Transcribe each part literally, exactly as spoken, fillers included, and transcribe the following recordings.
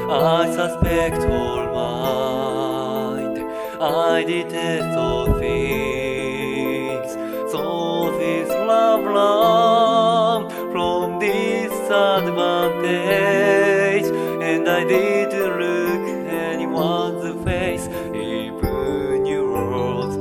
I suspect all mind, I detest all things. So this love run from disadvantage, and I didn't look anyone's face, even yours.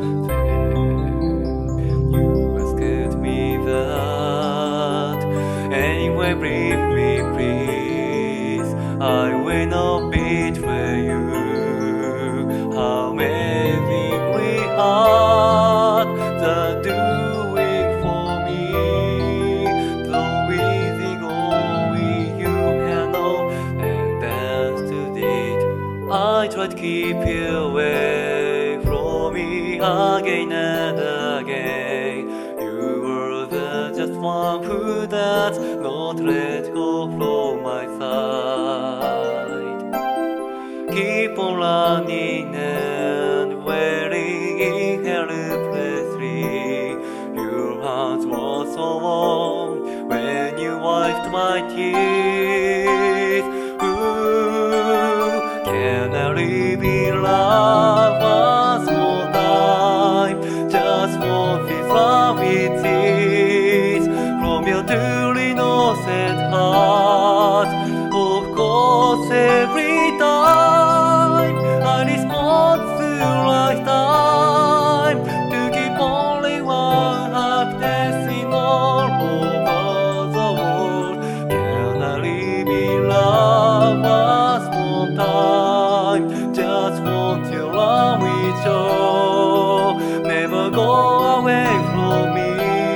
Then you asked me that. Anyway, leave me, please. I will not betray you. How amazingly hard the doing for me. Though easy going you handle and dance to it. I tried to keep you away from me again and again. You were the just one who does not let go from my side. Keep on running and wailing helplessly. Your hands were so warm when you wiped my tears. Ooh, can I live in love one more time? Just for this love it is from your truly innocent heart. Of course, every time I respond to lifetime to keep only one happiness in all over the world. Can I live in love once more time? Just want to love with you. Never go away from me.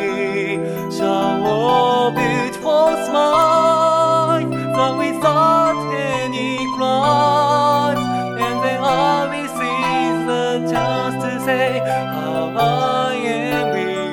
Shower beautiful smile that without any crimes, and then I will seize the chance to say how I am with you.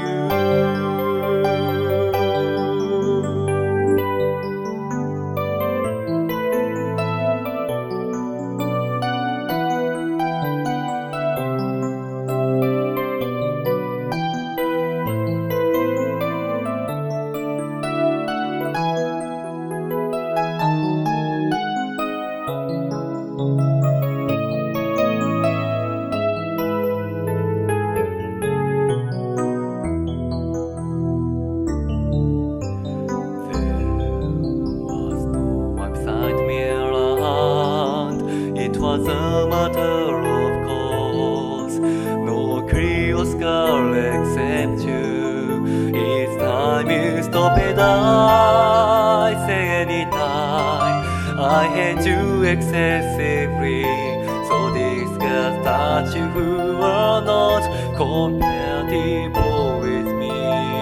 It was a matter of course, no curious girl except you. It's time you stop it, I say anytime. I hate you excessively, so disgust that you who are not compatible with me.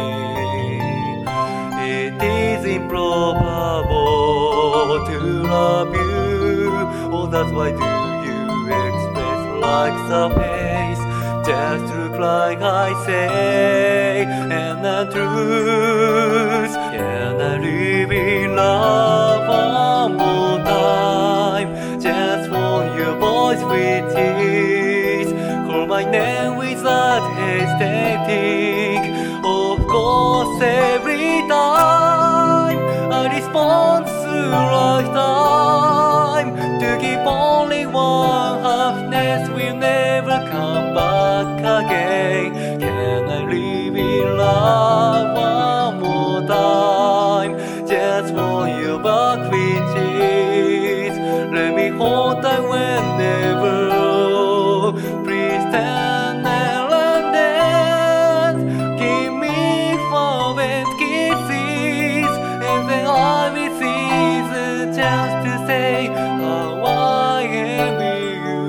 It is improbable to love you. Oh, that's why do you express like the face? Just look like I say, and the truth. Can I live in love one more time? Just want your voice with tears. Call my name without hesitating. Of course, every time I respond to lifetime to keep only one happiness will never come back again. Can I live in love one more time? Just want you back with tears. Let me hold tight whenever. Please stand there and dance. Give me fervent kisses, and then I will seize the chance to say how I am with you.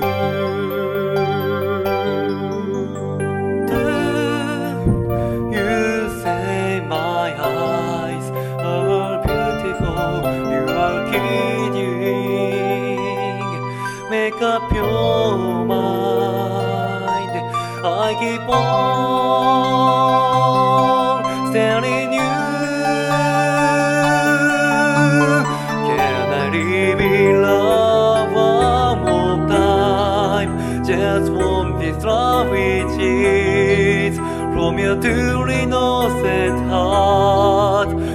Do you say my eyes are beautiful? You are kidding. Make up your mind. I keep on staring you. Can I live in love one more time? Just want this love which is from your truly innocent heart.